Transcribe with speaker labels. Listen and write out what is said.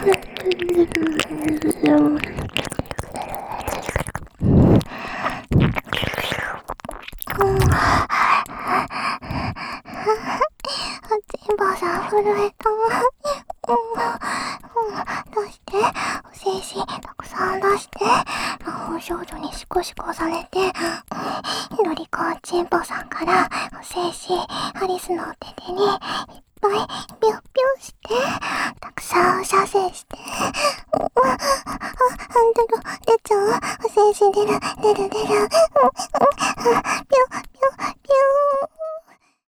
Speaker 1: チンバさん震えた。出して、お精子たくさん出して、魔法少女にシコシコされて、ロリコンチンポさんからお精子アリスのお手手にいっぱいピョンピョンして、たくさん射精して、出ちゃう。お精子出る。ピョンピョンピョン。